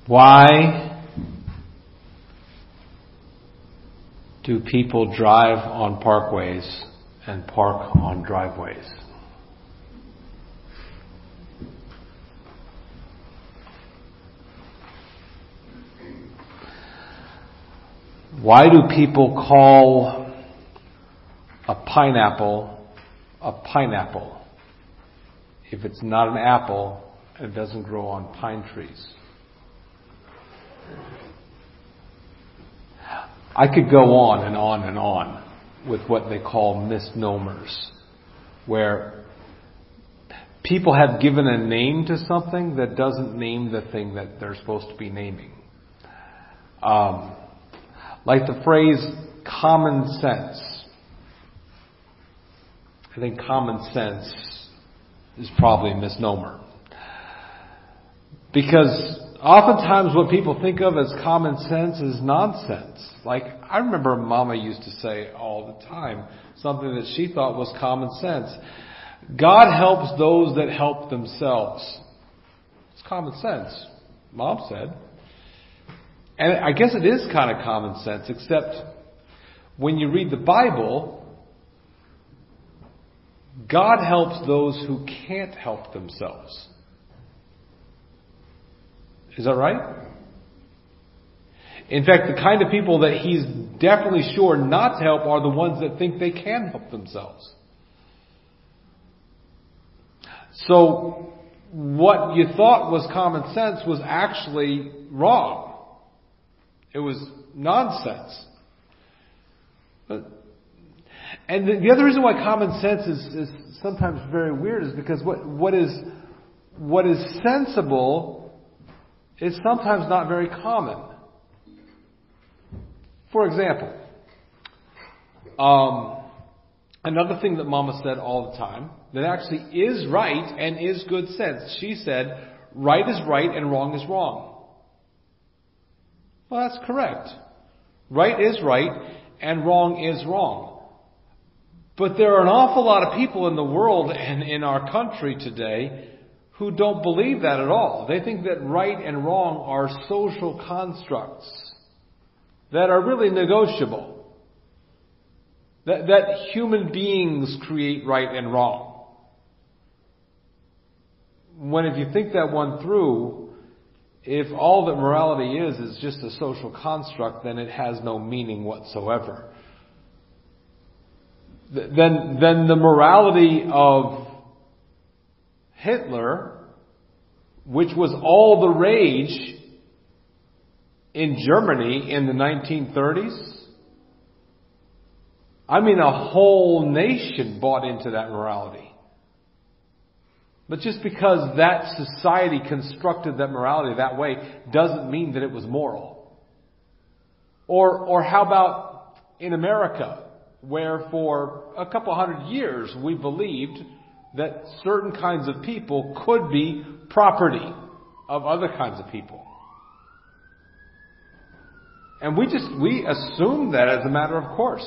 Why do people drive on parkways and park on driveways? Why do people call a pineapple if it's not an apple and it doesn't grow on pine trees? I could go on and on and on with what they call misnomers, where people have given a name to something that doesn't name the thing that they're supposed to be naming. Like the phrase common sense. I think common sense is probably a misnomer. Because oftentimes what people think of as common sense is nonsense. Like, I remember Mama used to say all the time something that she thought was common sense. God helps those that help themselves. It's common sense, Mom said. And I guess it is kind of common sense, except when you read the Bible, God helps those who can't help themselves. Is that right? In fact, the kind of people that He's definitely sure not to help are the ones that think they can help themselves. So, what you thought was common sense was actually wrong. It was nonsense. And the other reason why common sense is sometimes very weird is because what is sensible is sometimes not very common. For example, another thing that Mama said all the time that actually is right and is good sense. She said, right is right and wrong is wrong. Well, that's correct. Right is right and wrong is wrong. But there are an awful lot of people in the world and in our country today who don't believe that at all. They think that right and wrong are social constructs that are really negotiable. That human beings create right and wrong. When if you think that one through, if all that morality is just a social construct, then it has no meaning whatsoever. Then the morality of Hitler, which was all the rage in Germany in the 1930s, I mean, a whole nation bought into that morality. But just because that society constructed that morality that way doesn't mean that it was moral. Or how about in America, where for a couple hundred years we believed that certain kinds of people could be property of other kinds of people. And we assumed that as a matter of course.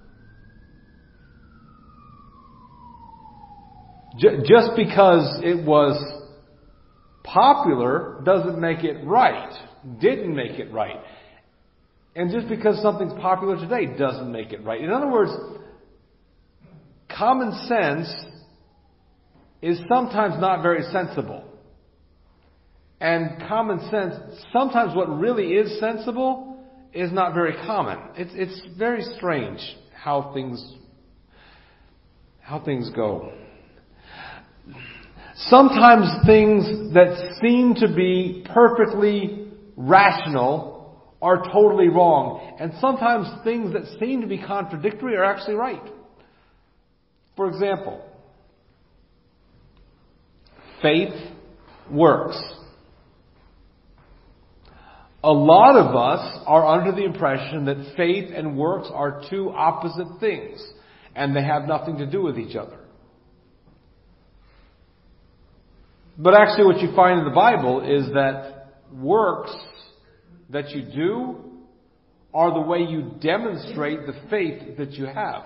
Just because it was popular doesn't make it right. Didn't make it right. And just because something's popular today doesn't make it right. In other words, common sense is sometimes not very sensible. And common sense, sometimes what really is sensible is not very common. It's very strange how things go. Sometimes things that seem to be perfectly rational are totally wrong. And sometimes things that seem to be contradictory are actually right. For example, faith works. A lot of us are under the impression that faith and works are two opposite things, and they have nothing to do with each other. But actually what you find in the Bible is that works that you do are the way you demonstrate the faith that you have.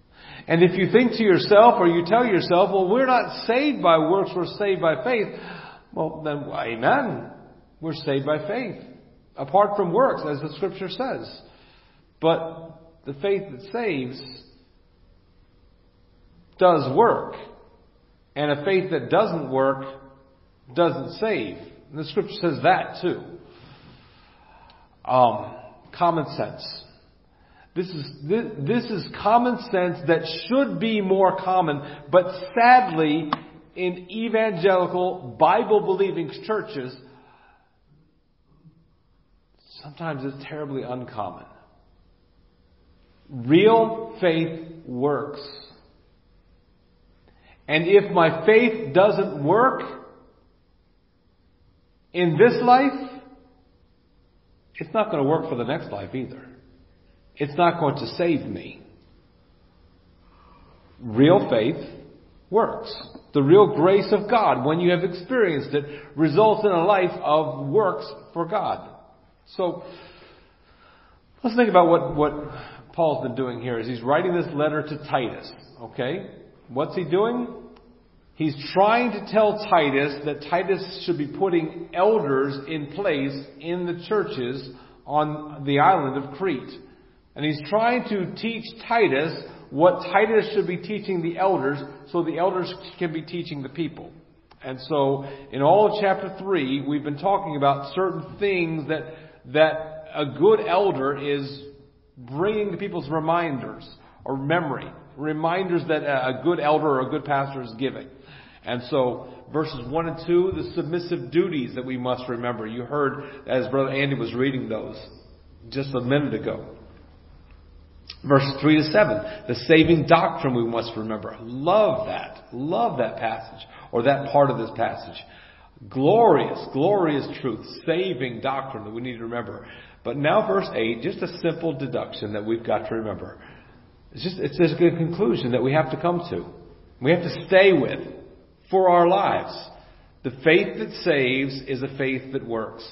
And if you think to yourself or you tell yourself, well, we're not saved by works, we're saved by faith. Well, then, amen. We're saved by faith. Apart from works, as the Scripture says. But the faith that saves does work. And a faith that doesn't work doesn't save. And the Scripture says that too. Common sense. This is common sense that should be more common, but sadly, in evangelical, Bible-believing churches, sometimes it's terribly uncommon. Real faith works. And if my faith doesn't work in this life, it's not going to work for the next life either. It's not going to save me. Real faith works. The real grace of God, when you have experienced it, results in a life of works for God. So, let's think about what Paul's been doing here. Is he's writing this letter to Titus. Okay? What's he doing? He's trying to tell Titus that Titus should be putting elders in place in the churches on the island of Crete. And he's trying to teach Titus what Titus should be teaching the elders so the elders can be teaching the people. And so in all of chapter 3, we've been talking about certain things that a good elder is bringing to people's reminders or memory. Reminders that a good elder or a good pastor is giving. And so verses 1 and 2, the submissive duties that we must remember. You heard as Brother Andy was reading those just a minute ago. Verses 3 to 7, the saving doctrine we must remember. Love that passage, or that part of this passage. Glorious truth, saving doctrine that we need to remember. But now verse 8, just a simple deduction that we've got to remember. It's just a good conclusion that we have to come to. We have to stay with for our lives. The faith that saves is a faith that works.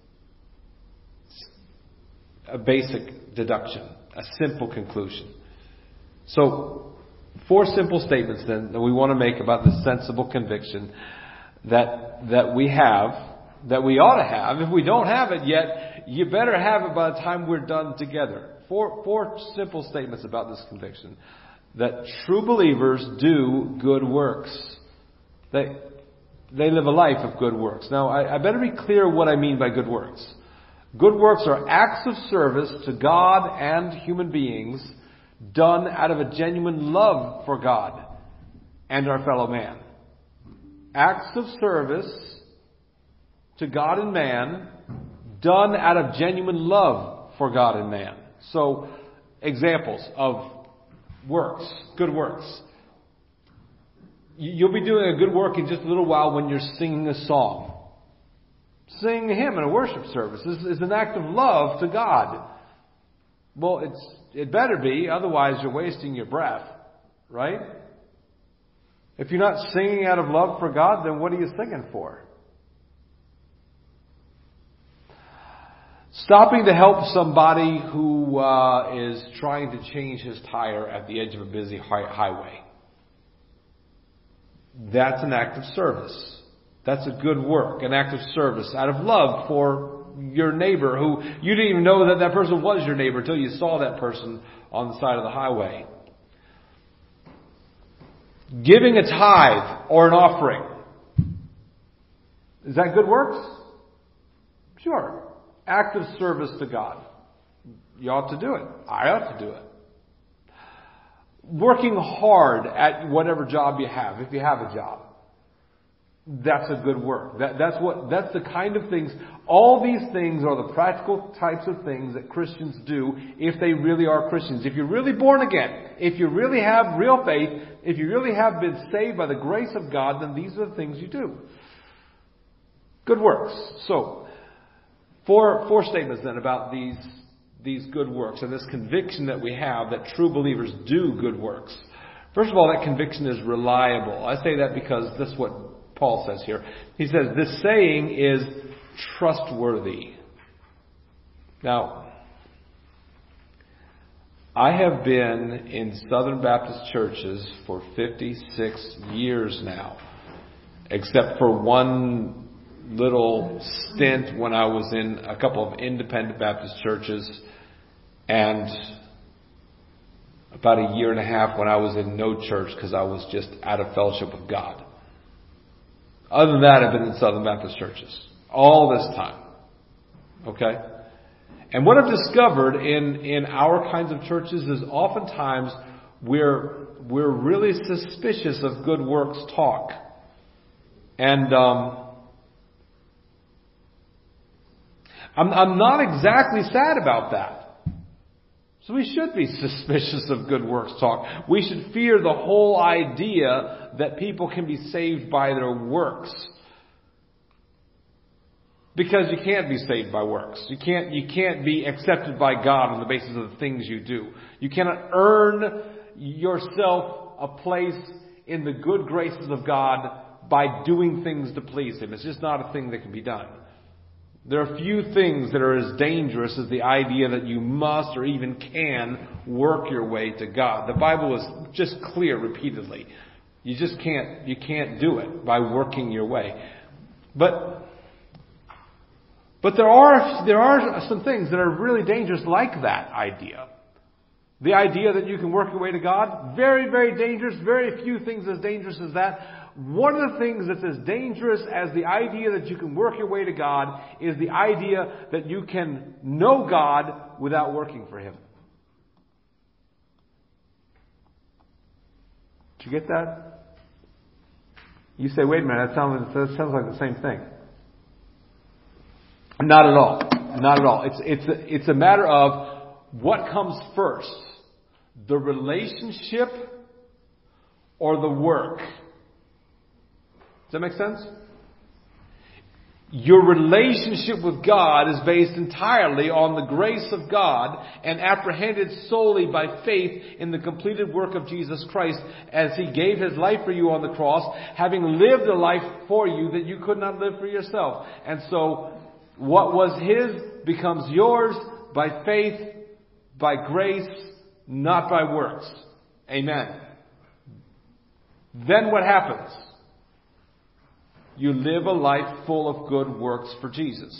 A basic deduction. A simple conclusion. So, 4 simple statements then that we want to make about this sensible conviction that we have, that we ought to have. If we don't have it yet, you better have it by the time we're done together. Four simple statements about this conviction. That true believers do good works. They live a life of good works. Now, I better be clear what I mean by good works. Good works are acts of service to God and human beings done out of a genuine love for God and our fellow man. Acts of service to God and man done out of genuine love for God and man. So, examples of works, good works. You'll be doing a good work in just a little while when you're singing a song. Singing a hymn in a worship service is an act of love to God. Well, it better be, otherwise you're wasting your breath, right? If you're not singing out of love for God, then what are you singing for? Stopping to help somebody who is trying to change his tire at the edge of a busy highway. That's an act of service. That's a good work, an act of service out of love for your neighbor who you didn't even know that person was your neighbor until you saw that person on the side of the highway. Giving a tithe or an offering. Is that good works? Sure. Act of service to God. You ought to do it. I ought to do it. Working hard at whatever job you have, if you have a job. That's a good work. That's the kind of things, all these things are the practical types of things that Christians do if they really are Christians. If you're really born again, if you really have real faith, if you really have been saved by the grace of God, then these are the things you do. Good works. So, four statements then about these good works and this conviction that we have that true believers do good works. First of all, that conviction is reliable. I say that because that's what Paul says here. He says, this saying is trustworthy. Now, I have been in Southern Baptist churches for 56 years now, except for one little stint when I was in a couple of independent Baptist churches, and about a year and a half when I was in no church because I was just out of fellowship with God. Other than that, I've been in Southern Baptist churches all this time. Okay? And what I've discovered in our kinds of churches is oftentimes we're really suspicious of good works talk. And I'm not exactly sad about that. So we should be suspicious of good works talk. We should fear the whole idea that people can be saved by their works. Because you can't be saved by works. You can't be accepted by God on the basis of the things you do. You cannot earn yourself a place in the good graces of God by doing things to please Him. It's just not a thing that can be done. There are few things that are as dangerous as the idea that you must or even can work your way to God. The Bible is just clear repeatedly. You just can't do it by working your way. But there are some things that are really dangerous like that idea. The idea that you can work your way to God, very, very dangerous. Very few things as dangerous as that. One of the things that's as dangerous as the idea that you can work your way to God is the idea that you can know God without working for Him. Did you get that? You say, wait a minute, that sounds like the same thing. Not at all. Not at all. It's a matter of what comes first, the relationship or the work. Does that make sense? Your relationship with God is based entirely on the grace of God and apprehended solely by faith in the completed work of Jesus Christ as He gave His life for you on the cross, having lived a life for you that you could not live for yourself. And so what was His becomes yours by faith, by grace, not by works. Amen. Then what happens? You live a life full of good works for Jesus.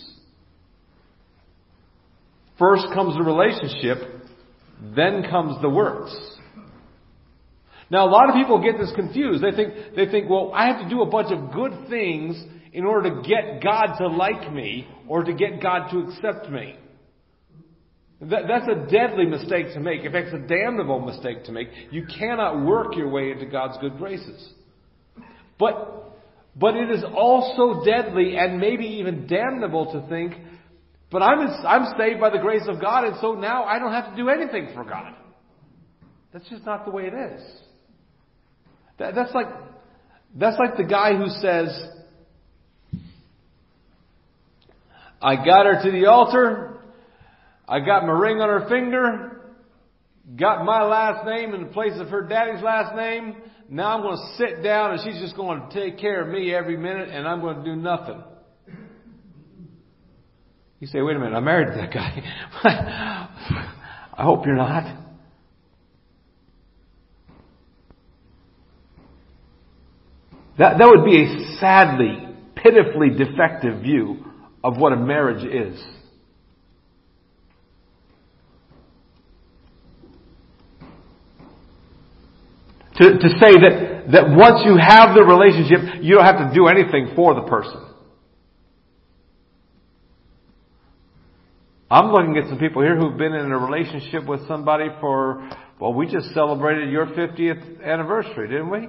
First comes the relationship, then comes the works. Now, a lot of people get this confused. They think, well, I have to do a bunch of good things in order to get God to like me or to get God to accept me. That's a deadly mistake to make. In fact, it's a damnable mistake to make. You cannot work your way into God's good graces. But it is also deadly and maybe even damnable to think, but I'm saved by the grace of God, and so now I don't have to do anything for God. That's just not the way it is. That's like the guy who says, I got her to the altar, I got my ring on her finger, got my last name in the place of her daddy's last name. Now I'm going to sit down and she's just going to take care of me every minute and I'm going to do nothing. You say, wait a minute, I'm married to that guy. I hope you're not. That would be a sadly, pitifully defective view of what a marriage is. To say that once you have the relationship, you don't have to do anything for the person. I'm looking at some people here who've been in a relationship with somebody for, well, we just celebrated your 50th anniversary, didn't we?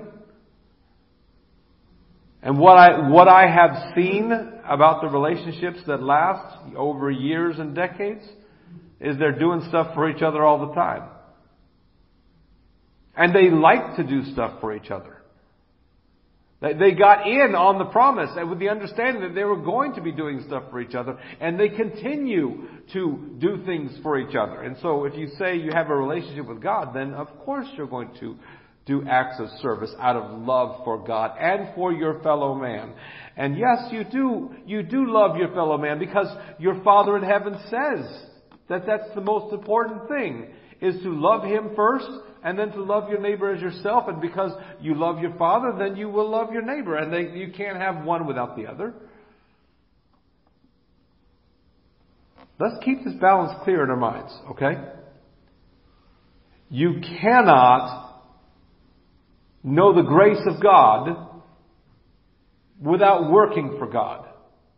And what I have seen about the relationships that last over years and decades is they're doing stuff for each other all the time. And they like to do stuff for each other. They got in on the promise and with the understanding that they were going to be doing stuff for each other. And they continue to do things for each other. And so if you say you have a relationship with God, then of course you're going to do acts of service out of love for God and for your fellow man. And yes, you do love your fellow man because your Father in heaven says that that's the most important thing, is to love Him first and then to love your neighbor as yourself. And because you love your Father, then you will love your neighbor. And you can't have one without the other. Let's keep this balance clear in our minds, okay? You cannot know the grace of God without working for God.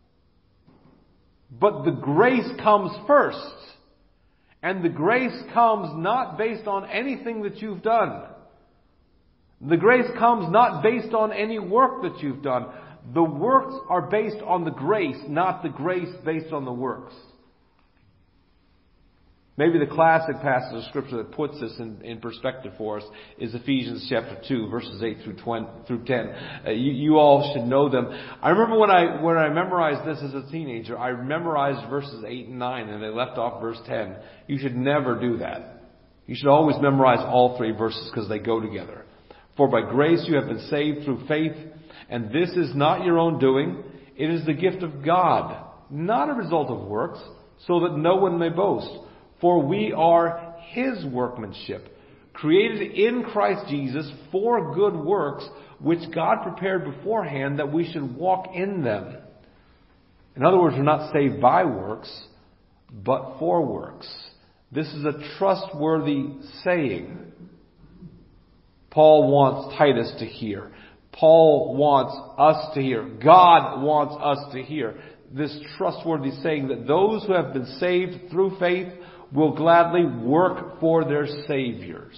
But the grace comes first. And the grace comes not based on anything that you've done. The grace comes not based on any work that you've done. The works are based on the grace, not the grace based on the works. Maybe the classic passage of Scripture that puts this in perspective for us is Ephesians chapter 2, verses 8 through 10. You all should know them. I remember when I memorized this as a teenager, I memorized verses 8 and 9, and they left off verse 10. You should never do that. You should always memorize all three verses because they go together. For by grace you have been saved through faith, and this is not your own doing. It is the gift of God, not a result of works, so that no one may boast. For we are His workmanship, created in Christ Jesus for good works, which God prepared beforehand that we should walk in them. In other words, we're not saved by works, but for works. This is a trustworthy saying. Paul wants Titus to hear. Paul wants us to hear. God wants us to hear this trustworthy saying that those who have been saved through faith will gladly work for their Savior.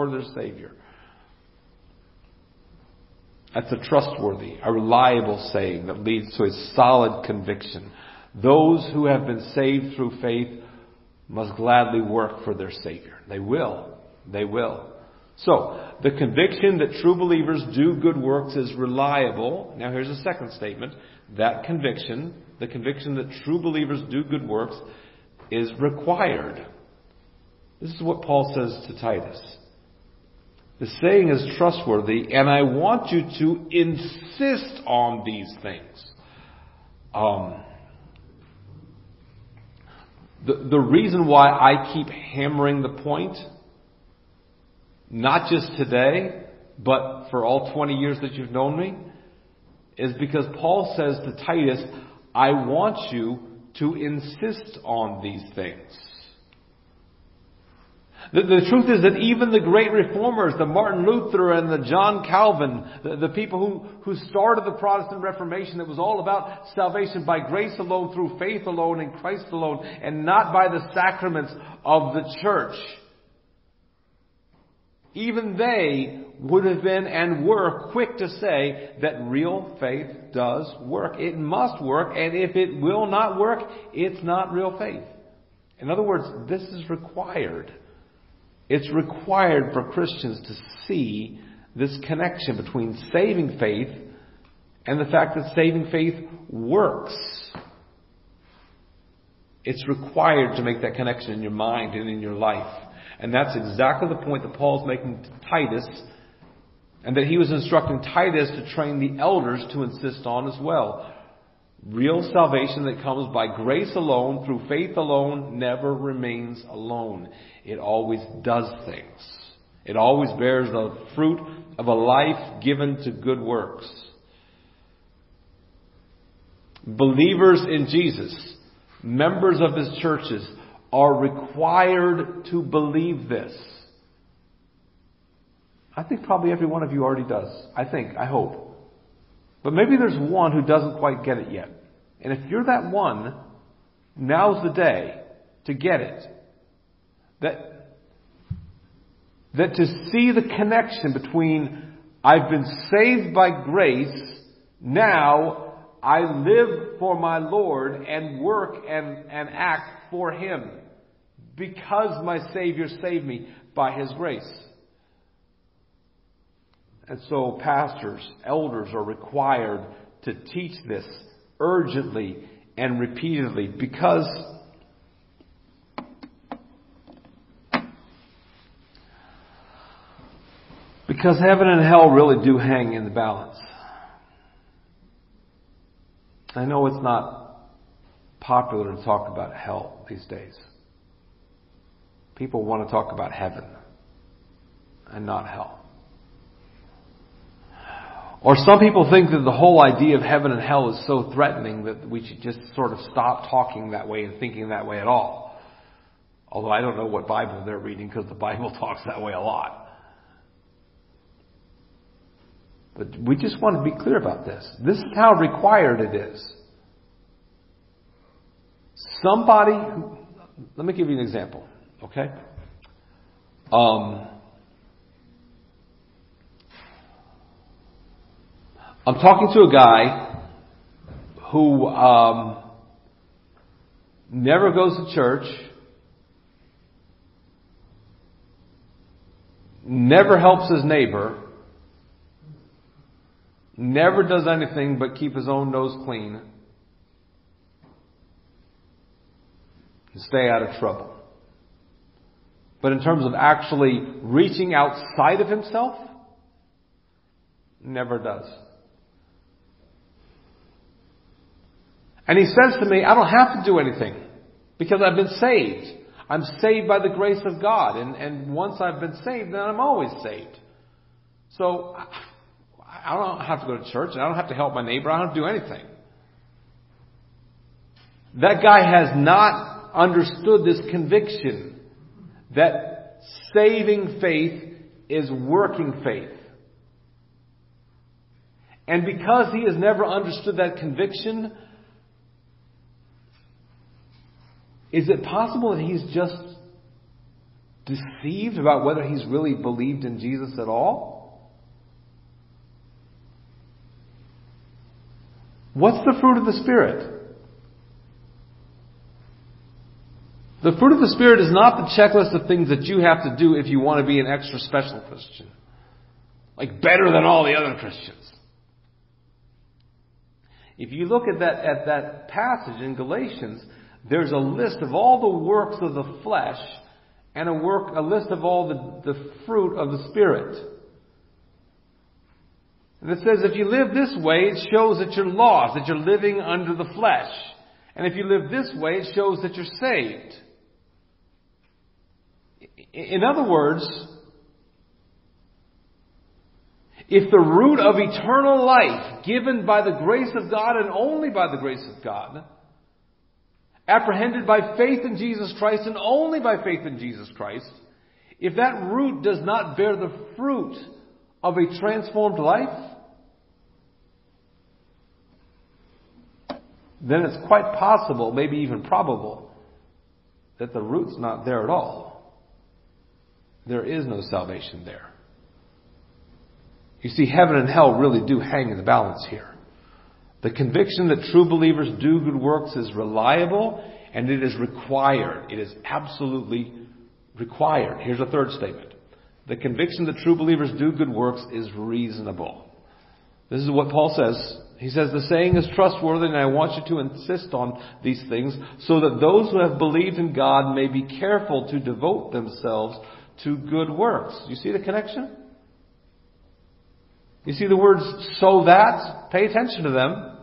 That's a trustworthy, a reliable saying that leads to a solid conviction. Those who have been saved through faith must gladly work for their Savior. They will. They will. So, the conviction that true believers do good works is reliable. Now here's a second statement. That conviction, the conviction that true believers do good works, is required. This is what Paul says to Titus. The saying is trustworthy, and I want you to insist on these things. The reason why I keep hammering the point, not just today, but for all 20 years that you've known me, is because Paul says to Titus, I want you to insist on these things. The truth is that even the great reformers, the Martin Luther and the John Calvin, the people who started the Protestant Reformation that was all about salvation by grace alone, through faith alone, in Christ alone, and not by the sacraments of the church, even they would have been and were quick to say that real faith does work. It must work, and if it will not work, it's not real faith. In other words, this is required. It's required for Christians to see this connection between saving faith and the fact that saving faith works. It's required to make that connection in your mind and in your life. And that's exactly the point that Paul's making to Titus, and that he was instructing Titus to train the elders to insist on as well. Real salvation that comes by grace alone, through faith alone, never remains alone. It always does things. It always bears the fruit of a life given to good works. Believers in Jesus, members of His churches, are required to believe this. I think probably every one of you already does. I hope. But maybe there's one who doesn't quite get it yet. And if you're that one, now's the day to get it. That to see the connection between I've been saved by grace, now I live for my Lord and work and act for Him because my Savior saved me by His grace. And so pastors, elders are required to teach this urgently and repeatedly because heaven and hell really do hang in the balance. I know it's not popular to talk about hell these days. People want to talk about heaven and not hell. Or some people think that the whole idea of heaven and hell is so threatening that we should just sort of stop talking that way and thinking that way at all. Although I don't know what Bible they're reading, because the Bible talks that way a lot. But we just want to be clear about this. This is how required it is. Let me give you an example, okay? I'm talking to a guy who never goes to church, never helps his neighbor, never does anything but keep his own nose clean and stay out of trouble. But in terms of actually reaching outside of himself, never does. And he says to me, I don't have to do anything because I've been saved. I'm saved by the grace of God. And once I've been saved, then I'm always saved. So I don't have to go to church and I don't have to help my neighbor. I don't have to do anything. That guy has not understood this conviction that saving faith is working faith. And because he has never understood that conviction, is it possible that he's just deceived about whether he's really believed in Jesus at all? What's the fruit of the Spirit? The fruit of the Spirit is not the checklist of things that you have to do if you want to be an extra special Christian. Like better than all the other Christians. If you look at that passage in Galatians, there's a list of all the works of the flesh and a list of all the fruit of the Spirit. And it says if you live this way, it shows that you're lost, that you're living under the flesh. And if you live this way, it shows that you're saved. In other words, if the root of eternal life given by the grace of God and only by the grace of God, apprehended by faith in Jesus Christ and only by faith in Jesus Christ, if that root does not bear the fruit of a transformed life, then it's quite possible, maybe even probable, that the root's not there at all. There is no salvation there. You see, heaven and hell really do hang in the balance here. The conviction that true believers do good works is reliable and it is required. It is absolutely required. Here's a third statement. The conviction that true believers do good works is reasonable. This is what Paul says. He says, the saying is trustworthy and I want you to insist on these things so that those who have believed in God may be careful to devote themselves to good works. You see the connection? You see the words, so that? Pay attention to them.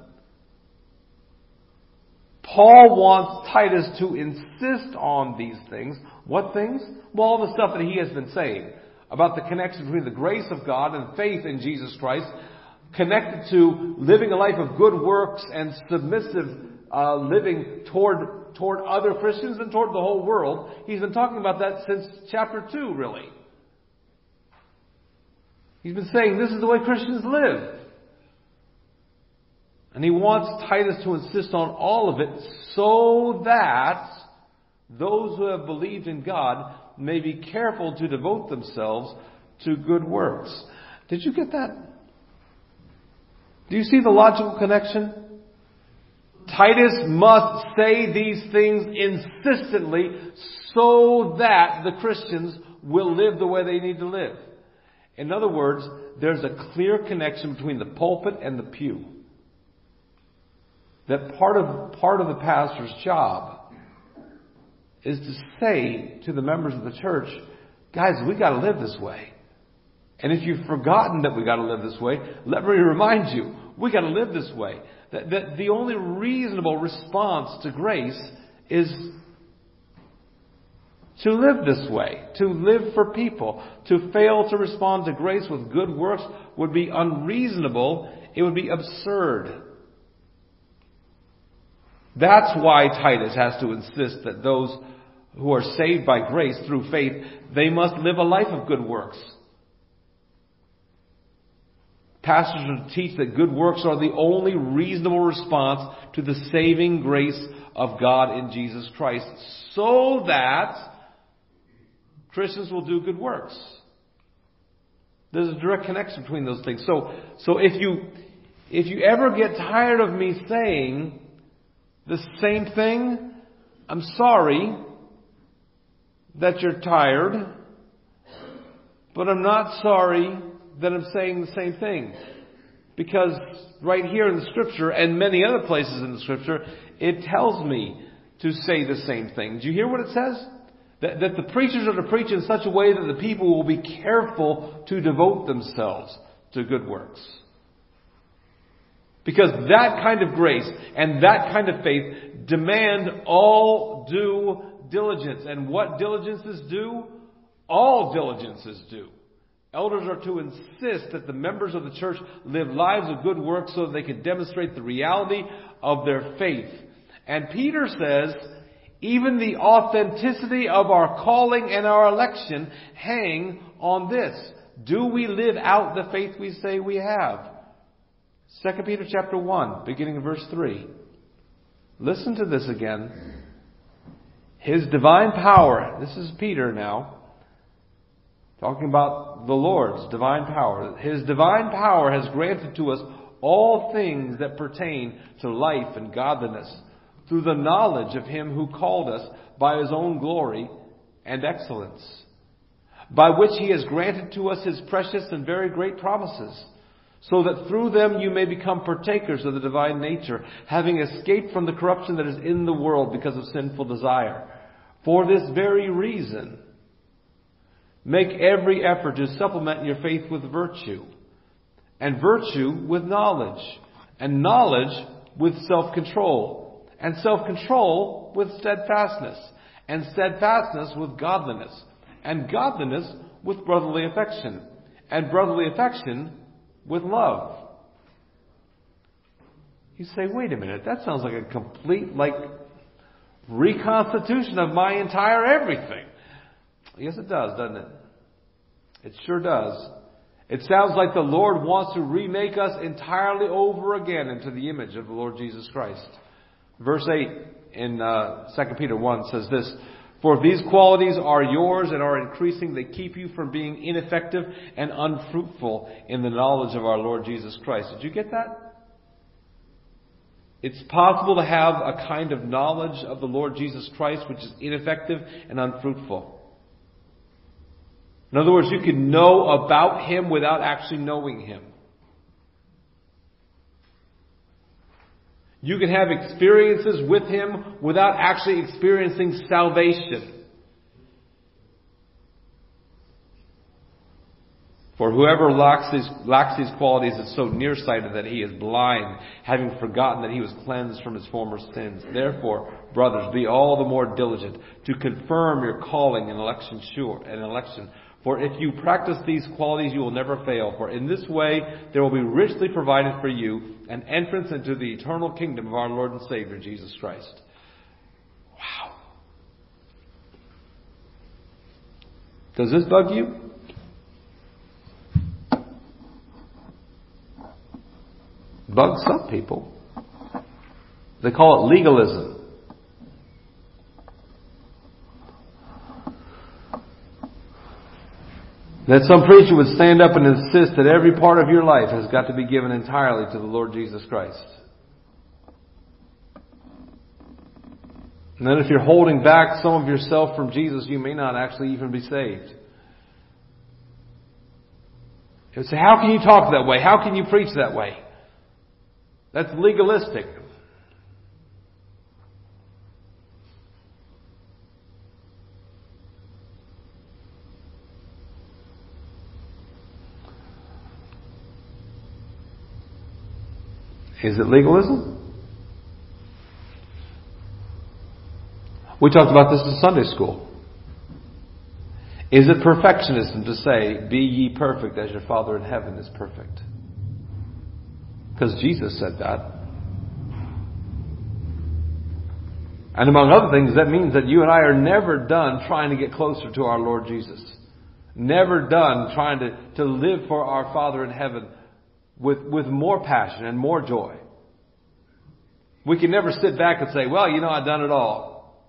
Paul wants Titus to insist on these things. What things? Well, all the stuff that he has been saying about the connection between the grace of God and faith in Jesus Christ, connected to living a life of good works and submissive living toward other Christians and toward the whole world. He's been talking about that since chapter 2, really. He's been saying this is the way Christians live. And he wants Titus to insist on all of it so that those who have believed in God may be careful to devote themselves to good works. Did you get that? Do you see the logical connection? Titus must say these things insistently so that the Christians will live the way they need to live. In other words, there's a clear connection between the pulpit and the pew. That part of the pastor's job is to say to the members of the church, guys, we got to live this way. And if you've forgotten that we got to live this way, let me remind you, we got to live this way. That the only reasonable response to grace is to live this way, to live for people. To fail to respond to grace with good works would be unreasonable. It would be absurd. That's why Titus has to insist that those who are saved by grace through faith, they must live a life of good works. Pastors will teach that good works are the only reasonable response to the saving grace of God in Jesus Christ, so that Christians will do good works. There's a direct connection between those things. So if you ever get tired of me saying the same thing, I'm sorry that you're tired, but I'm not sorry that I'm saying the same thing. Because right here in the Scripture, and many other places in the Scripture, it tells me to say the same thing. Do you hear what it says? That the preachers are to preach in such a way that the people will be careful to devote themselves to good works. Because that kind of grace and that kind of faith demand all due diligence. And what diligences do? All diligences do. Elders are to insist that the members of the church live lives of good works so that they can demonstrate the reality of their faith. And Peter says, even the authenticity of our calling and our election hang on this. Do we live out the faith we say we have? 2 Peter chapter 1, beginning of verse 3. Listen to this again. His divine power, this is Peter now, talking about the Lord's divine power. His divine power has granted to us all things that pertain to life and godliness, through the knowledge of Him who called us by His own glory and excellence, by which He has granted to us His precious and very great promises, so that through them you may become partakers of the divine nature, having escaped from the corruption that is in the world because of sinful desire. For this very reason, make every effort to supplement your faith with virtue, and virtue with knowledge, and knowledge with self-control, and self-control with steadfastness, and steadfastness with godliness, and godliness with brotherly affection, and brotherly affection with love. You say, wait a minute, that sounds like a complete, reconstitution of my entire everything. Yes, it does, doesn't it? It sure does. It sounds like the Lord wants to remake us entirely over again into the image of the Lord Jesus Christ. Verse 8 in 2 Peter 1 says this, for if these qualities are yours and are increasing, they keep you from being ineffective and unfruitful in the knowledge of our Lord Jesus Christ. Did you get that? It's possible to have a kind of knowledge of the Lord Jesus Christ which is ineffective and unfruitful. In other words, you can know about Him without actually knowing Him. You can have experiences with Him without actually experiencing salvation. For whoever lacks these qualities is so nearsighted that he is blind, having forgotten that he was cleansed from his former sins. Therefore, brothers, be all the more diligent to confirm your calling and election sure. For if you practice these qualities, you will never fail. For in this way, there will be richly provided for you an entrance into the eternal kingdom of our Lord and Savior, Jesus Christ. Wow. Does this bug you? Bugs some people. They call it legalism. That some preacher would stand up and insist that every part of your life has got to be given entirely to the Lord Jesus Christ. And then if you're holding back some of yourself from Jesus, you may not actually even be saved. You would say, how can you talk that way? How can you preach that way? That's legalistic. Is it legalism? We talked about this in Sunday school. Is it perfectionism to say, be ye perfect as your Father in heaven is perfect? Because Jesus said that. And among other things, that means that you and I are never done trying to get closer to our Lord Jesus. Never done trying to live for our Father in heaven with more passion and more joy. We can never sit back and say, well, I've done it all.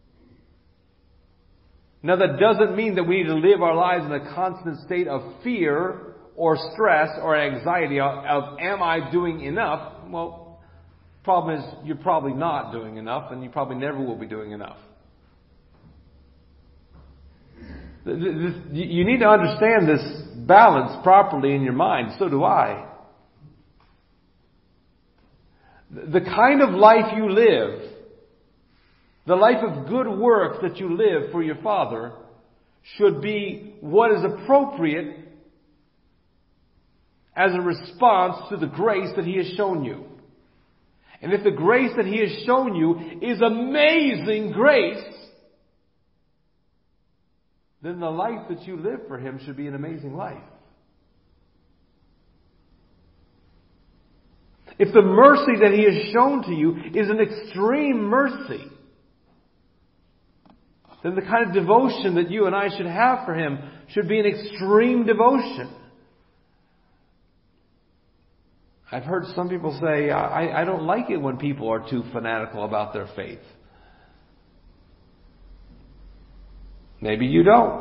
Now, that doesn't mean that we need to live our lives in a constant state of fear or stress or anxiety of am I doing enough? Well, problem is you're probably not doing enough, and you probably never will be doing enough. You need to understand this balance properly in your mind. So do I. The kind of life you live, the life of good works that you live for your Father, should be what is appropriate as a response to the grace that He has shown you. And if the grace that He has shown you is amazing grace, then the life that you live for Him should be an amazing life. If the mercy that He has shown to you is an extreme mercy, then the kind of devotion that you and I should have for Him should be an extreme devotion. I've heard some people say, I don't like it when people are too fanatical about their faith. Maybe you don't.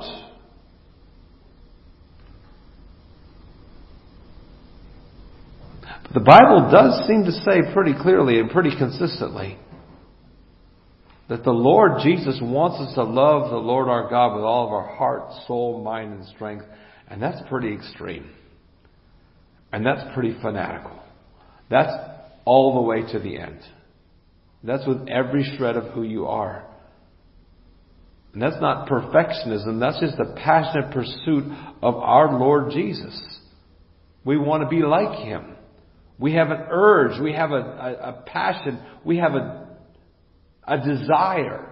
But the Bible does seem to say pretty clearly and pretty consistently that the Lord Jesus wants us to love the Lord our God with all of our heart, soul, mind, and strength. And that's pretty extreme. And that's pretty fanatical. That's all the way to the end. That's with every shred of who you are. And that's not perfectionism. That's just a passionate pursuit of our Lord Jesus. We want to be like Him. We have an urge. We have a passion. We have a desire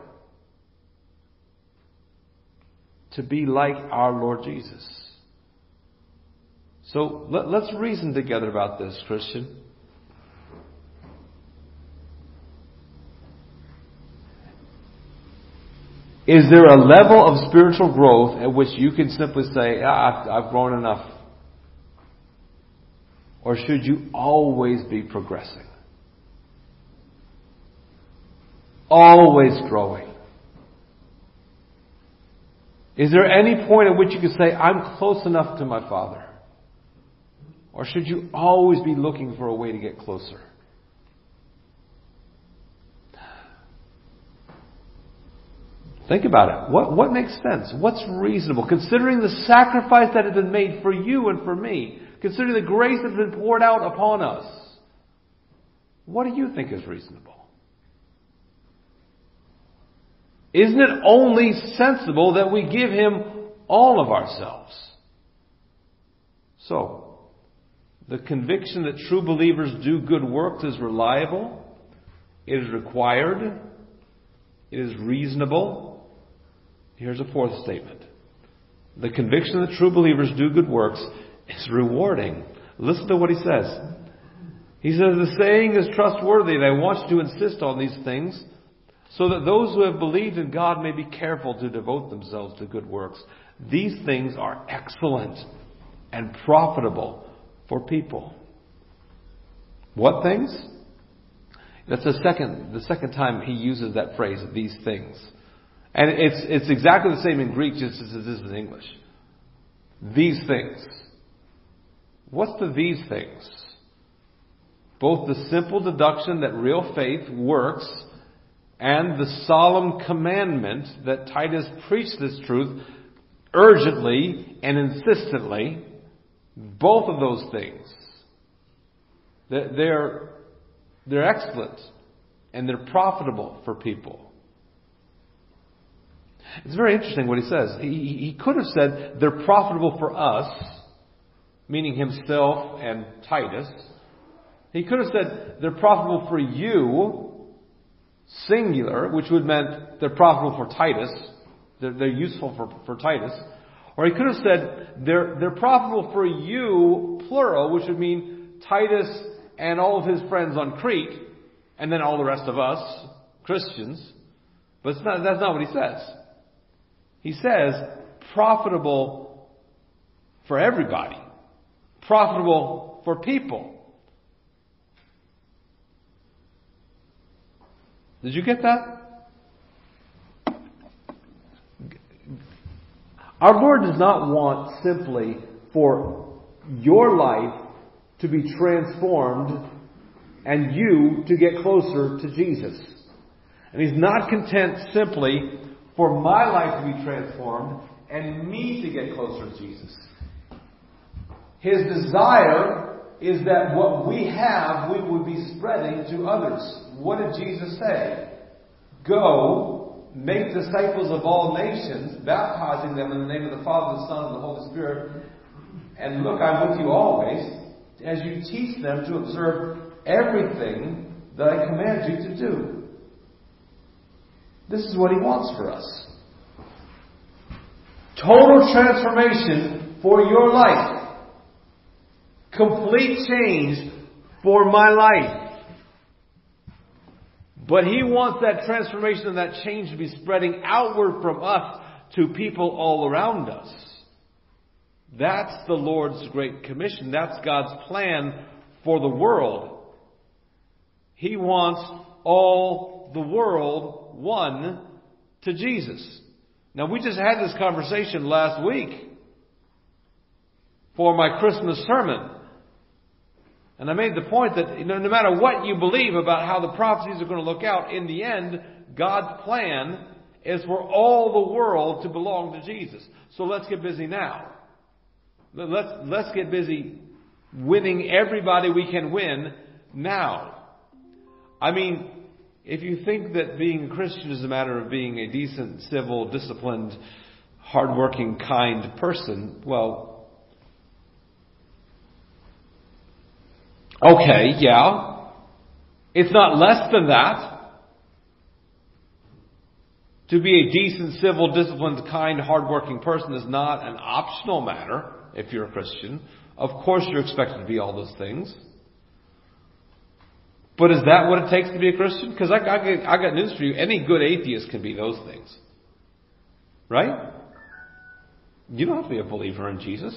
to be like our Lord Jesus. So let's reason together about this, Christian. Is there a level of spiritual growth at which you can simply say, I've grown enough? Or should you always be progressing? Always growing? Is there any point at which you can say, I'm close enough to my Father? Or should you always be looking for a way to get closer? Think about it. What makes sense? What's reasonable? Considering the sacrifice that has been made for you and for me, considering the grace that has been poured out upon us, what do you think is reasonable? Isn't it only sensible that we give Him all of ourselves? So, the conviction that true believers do good works is reliable, it is required, it is reasonable. Here's a fourth statement. The conviction that true believers do good works is rewarding. Listen to what he says. He says, the saying is trustworthy, and I want you to insist on these things, so that those who have believed in God may be careful to devote themselves to good works. These things are excellent and profitable for people. What things? That's the second time he uses that phrase, these things. And it's exactly the same in Greek just as it is in English. These things. What's the these things? Both the simple deduction that real faith works and the solemn commandment that Titus preach this truth urgently and insistently. Both of those things. They're excellent and they're profitable for people. It's very interesting what he says. He could have said they're profitable for us, meaning himself and Titus. He could have said they're profitable for you, singular, which would have meant they're profitable for Titus. They're useful for Titus. Or he could have said, they're profitable for you, plural, which would mean Titus and all of his friends on Crete, and then all the rest of us, Christians. But that's not what he says. He says, profitable for everybody. Profitable for people. Did you get that? Our Lord does not want simply for your life to be transformed and you to get closer to Jesus. And He's not content simply for my life to be transformed and me to get closer to Jesus. His desire is that what we have, we would be spreading to others. What did Jesus say? Go, make disciples of all nations, baptizing them in the name of the Father, the Son, and the Holy Spirit. And look, I'm with you always, as you teach them to observe everything that I command you to do. This is what He wants for us. Total transformation for your life. Complete change for my life. But He wants that transformation and that change to be spreading outward from us to people all around us. That's the Lord's Great Commission. That's God's plan for the world. He wants all the world won to Jesus. Now, we just had this conversation last week for my Christmas sermon. And I made the point that no matter what you believe about how the prophecies are going to look out, in the end, God's plan is for all the world to belong to Jesus. So let's get busy now. Let's get busy winning everybody we can win now. I mean, if you think that being a Christian is a matter of being a decent, civil, disciplined, hardworking, kind person, well, okay, yeah. It's not less than that. To be a decent, civil, disciplined, kind, hardworking person is not an optional matter if you're a Christian. Of course you're expected to be all those things. But is that what it takes to be a Christian? Because I got news for you. Any good atheist can be those things. Right? You don't have to be a believer in Jesus.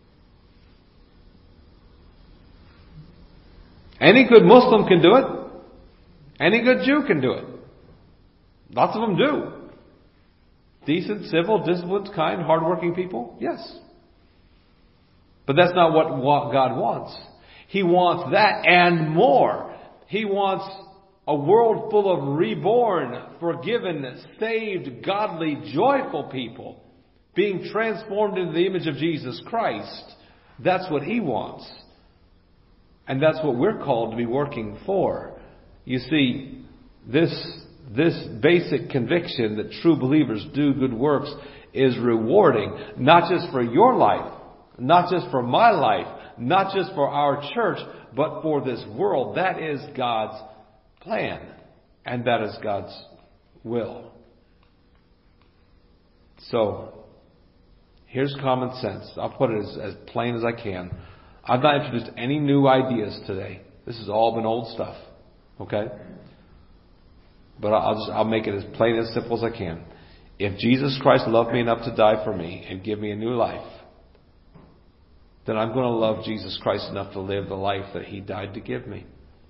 Any good Muslim can do it. Any good Jew can do it. Lots of them do. Decent, civil, disciplined, kind, hardworking people? Yes. But that's not what God wants. He wants that and more. He wants a world full of reborn, forgiven, saved, godly, joyful people being transformed into the image of Jesus Christ. That's what He wants. And that's what we're called to be working for. You see, this basic conviction that true believers do good works is rewarding, not just for your life, not just for my life, not just for our church, but for this world. That is God's plan. And that is God's will. So, here's common sense. I'll put it as plain as I can. I've not introduced any new ideas today. This has all been old stuff. Okay? But I'll make it as plain and simple as I can. If Jesus Christ loved me enough to die for me and give me a new life, then I'm going to love Jesus Christ enough to live the life that He died to give me.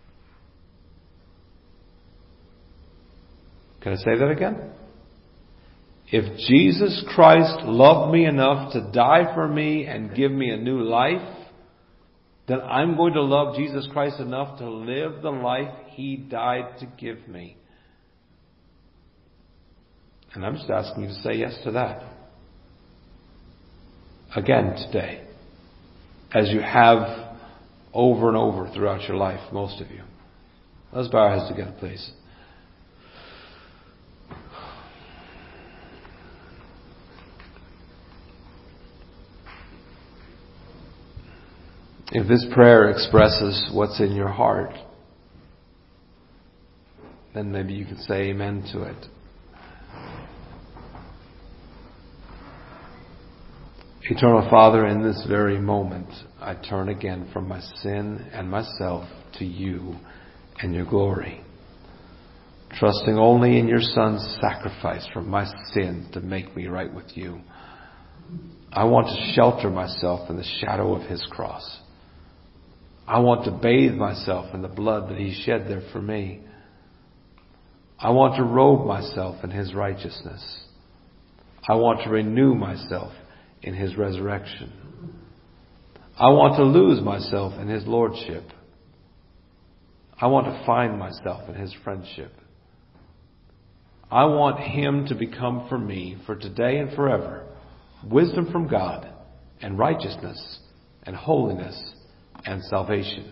Can I say that again? If Jesus Christ loved me enough to die for me and give me a new life, then I'm going to love Jesus Christ enough to live the life He died to give me. And I'm just asking you to say yes to that. Again today. As you have over and over throughout your life, most of you. Let's bow our heads together, please. If this prayer expresses what's in your heart, then maybe you can say amen to it. Eternal Father, in this very moment, I turn again from my sin and myself to you and your glory, trusting only in your Son's sacrifice for my sin to make me right with you. I want to shelter myself in the shadow of his cross. I want to bathe myself in the blood that he shed there for me. I want to robe myself in his righteousness. I want to renew myself in his resurrection. I want to lose myself in his lordship. I want to find myself in his friendship. I want him to become for me, for today and forever, wisdom from God and righteousness and holiness and salvation.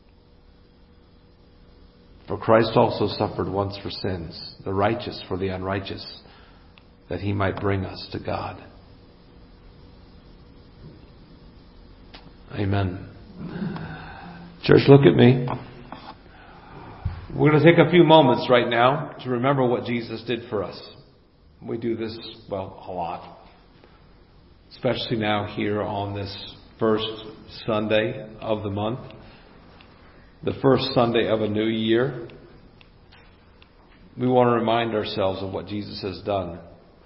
For Christ also suffered once for sins, the righteous for the unrighteous, that he might bring us to God. Amen. Church, look at me. We're going to take a few moments right now to remember what Jesus did for us. We do this, a lot. Especially now here on this first Sunday of the month. The first Sunday of a new year. We want to remind ourselves of what Jesus has done.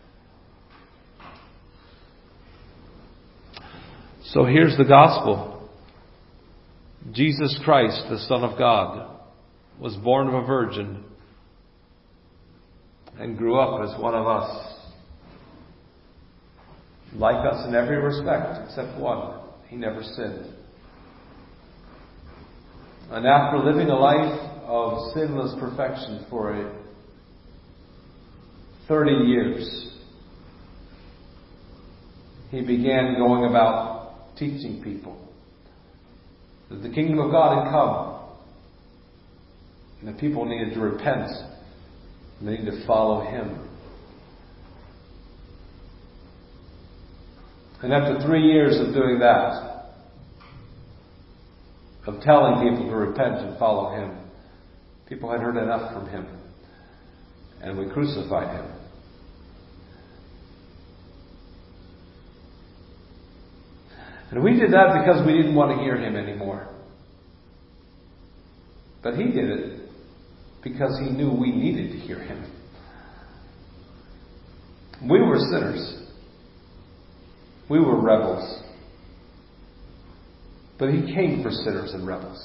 So here's the gospel. Jesus Christ, the Son of God, was born of a virgin and grew up as one of us. Like us in every respect except one. He never sinned. And after living a life of sinless perfection for 30 years, he began going about teaching people that the kingdom of God had come. And the people needed to repent. And they needed to follow him. And after 3 years of doing that, of telling people to repent and follow him, people had heard enough from him. And we crucified him. And we did that because we didn't want to hear him anymore. But he did it because he knew we needed to hear him. We were sinners. We were rebels. But he came for sinners and rebels.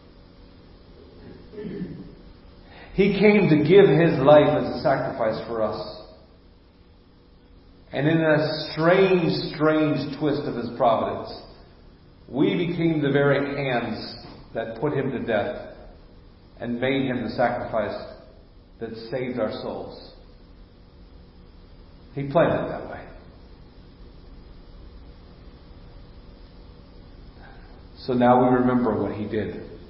He came to give his life as a sacrifice for us. And in a strange twist of his providence, we became the very hands that put him to death and made him the sacrifice that saved our souls. He planned it that way. So now we remember what he did.